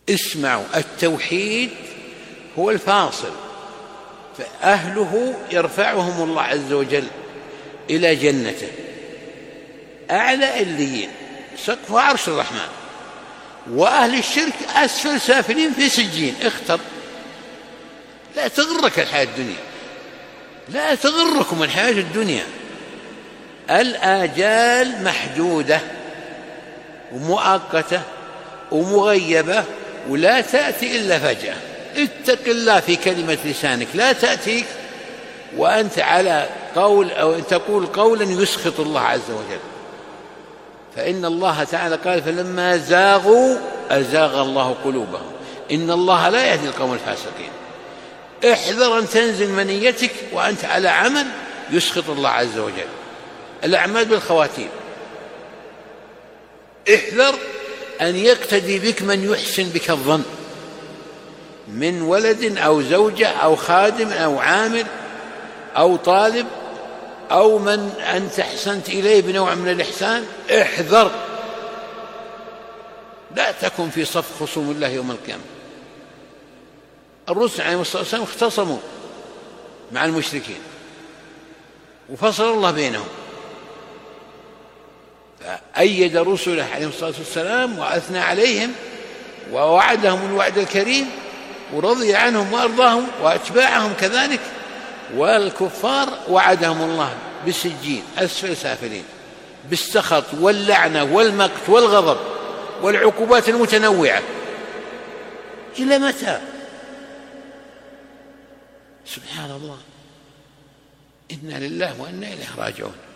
اسمعوا، التوحيد هو الفاصل، فأهله يرفعهم الله عز وجل إلى جنته أعلى الليين سقف عرش الرحمن، وأهل الشرك أسفل سافلين في سجين. اختر. لا تغرك الحياة الدنيا، لا تغركم الحياة الدنيا. الآجال محدودة ومؤقتة ومغيبة ولا تأتي إلا فجأة. اتق الله في كلمة لسانك، لا تأتيك وأنت على قول أو أن تقول قولا يسخط الله عز وجل. فإن الله تعالى قال فلما زاغوا أزاغ الله قلوبهم إن الله لا يهدي القوم الفاسقين. احذر أن تنزل منيتك وأنت على عمل يسخط الله عز وجل. الأعمال بالخواتيم. احذر أن يقتدي بك من يحسن بك الظن من ولد أو زوجة أو خادم أو عامل أو طالب أو من أنت أحسنت إليه بنوع من الإحسان. احذر، لا تكن في صف خصوم الله يوم القيامة. الرسل عليه الصلاة والسلام اختصموا مع المشركين وفصل الله بينهم، فأيد رسله عليه الصلاة والسلام وأثنى عليهم ووعدهم الوعد الكريم ورضي عنهم وأرضاهم، وأتباعهم كذلك. والكفار وعدهم الله بالسجين أسفل سافلين، بالسخط واللعنة والمقت والغضب والعقوبات المتنوعة. إلى متى؟ سبحان الله. إنا لله وإنا إليه راجعون.